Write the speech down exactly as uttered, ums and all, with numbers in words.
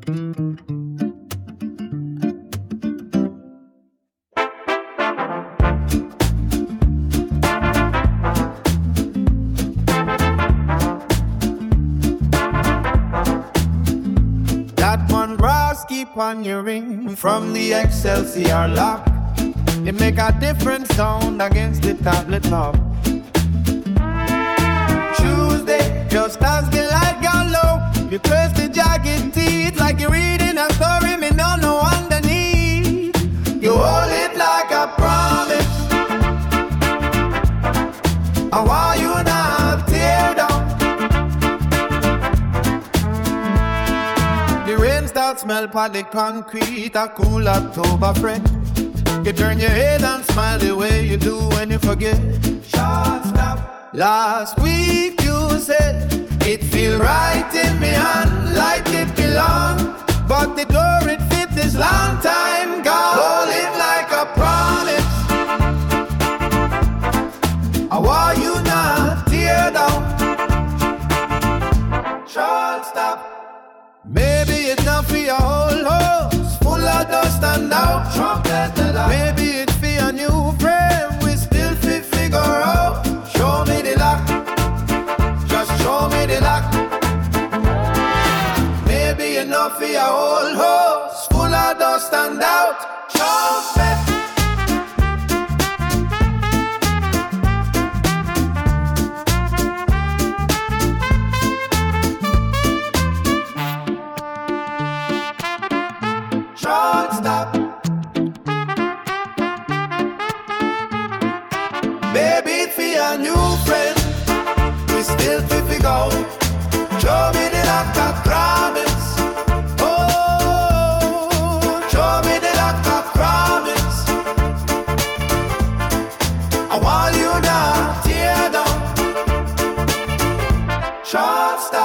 On your ring from the Excelsior lock, it make a different sound against the tablet top. Tuesday, just as the light gone low, you twist the jagged teeth like you're reading a story me no know underneath. You hold it like a promise. I want you not tear down. The rain starts smell upon the concrete, a cool October friend. You turn your head and smile the way you do when you forget. Short stop. Last week you said it feel right in me hand like it belong, but the door it fit this long time gone. Hold it like a promise. I want you not tear down. Short stop. Maybe it's not for your whole house, full of dust and doubt. Maybe it's for your new friend, we still fit figure out. Show me the lock, just show me the lock. Maybe it's not for your whole house, full of dust and doubt. Show me. Stop. Baby, it's for your new friend, we still fifty go. Show me the lock of promise. Oh, show me the lock of promise. I want you now, tear down. Short stop.